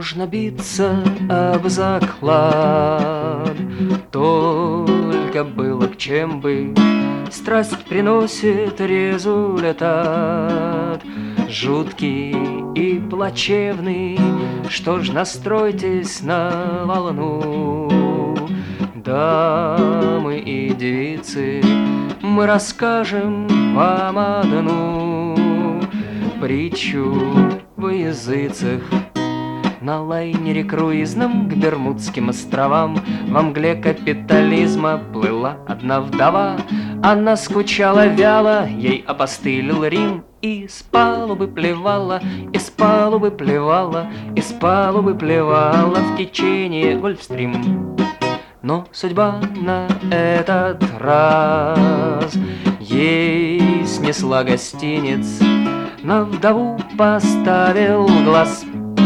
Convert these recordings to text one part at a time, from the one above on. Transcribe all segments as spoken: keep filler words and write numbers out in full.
Можно биться об заклад, только было к чем бы. Страсть приносит результат, жуткий и плачевный. Что ж, настройтесь на волну, дамы и девицы, мы расскажем вам одну притчу во языцах. На лайнере круизном к Бермудским островам во мгле капитализма плыла одна вдова. Она скучала вяло, ей опостылил Рим, и с палубы плевала, и с палубы плевала, и с палубы плевала в течение Гольфстрим. Но судьба на этот раз ей снесла гостиниц, на вдову поставил глаз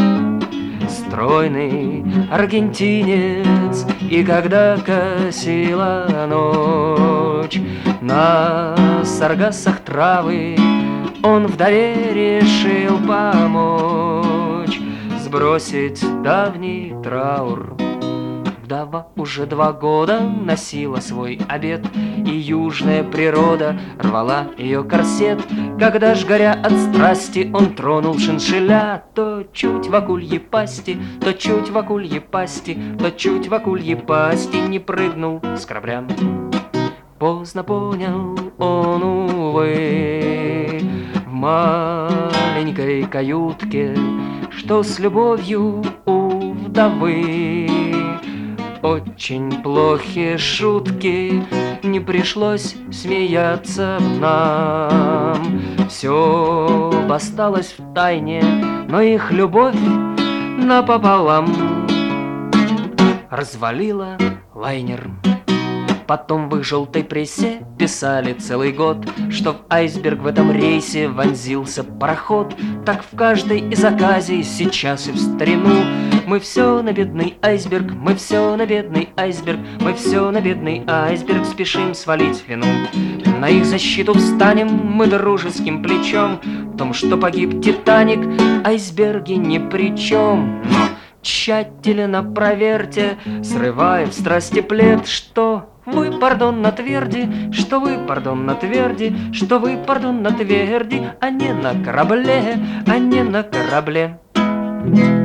стройный аргентинец. И когда косила ночь на саргассах травы, он вдове решил помочь сбросить давний траур. Вдова уже два года носила свой обед, и южная природа рвала ее корсет. Когда ж, горя от страсти, он тронул шиншилля, то чуть в акульей пасти, то чуть в акульей пасти, то чуть в акульей пасти не прыгнул с корабля. Поздно понял он, увы, в маленькой каютке, что с любовью у вдовы очень плохие шутки. Не пришлось смеяться нам, все осталось в тайне, но их любовь напополам развалила лайнер. Потом в их желтой прессе писали целый год, что в айсберг в этом рейсе вонзился пароход. Так в каждой из оказий, сейчас и в старину, мы все на бедный айсберг, мы все на бедный айсберг, мы все на бедный айсберг спешим свалить вину. На их защиту встанем мы дружеским плечом, в том, что погиб Титаник, айсберги ни при чем. Но тщательно проверьте, срывая в страсти плед, что вы, пардон, на тверди, что вы, пардон, на тверди, что вы, пардон, на тверди, а не на корабле, а не на корабле.